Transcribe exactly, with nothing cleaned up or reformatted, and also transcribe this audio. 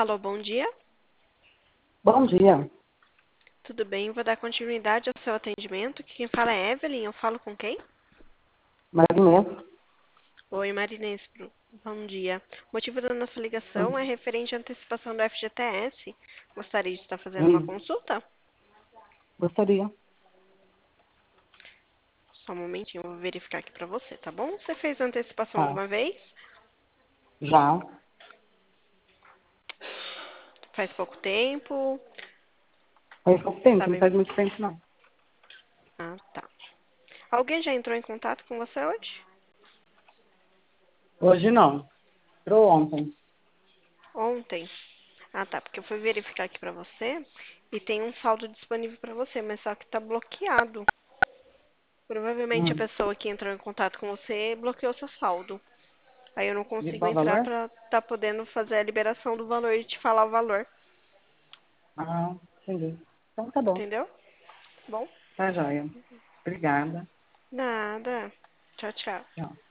Alô, bom dia. Bom dia, Tudo bem? Vou dar continuidade ao seu atendimento. Quem fala é Evelyn. Eu falo com quem? Marinês. Oi, Marinês. Bom dia. O motivo da nossa ligação é referente à antecipação do F G T S. Gostaria de estar fazendo uma Hum, consulta? gostaria. Só um momentinho, eu vou verificar aqui para você, tá bom? Você fez antecipação Tá. alguma vez? Já. Faz pouco tempo? Faz pouco tempo, não Sabe? faz muito tempo, não. Ah, tá. Alguém já entrou em contato com você hoje? Hoje não. Entrou ontem. Ontem? Ah, tá, porque eu fui verificar aqui pra você e tem um saldo disponível pra você, mas só que tá bloqueado. Provavelmente a Hum. pessoa que entrou em contato com você bloqueou seu saldo. Aí eu não De consigo qual entrar valor? pra tá podendo fazer a liberação do valor e te falar o valor, Ah, entendi. Então tá bom. entendeu? Bom, Tá joia. Obrigada. nada. Tchau, tchau. Tchau.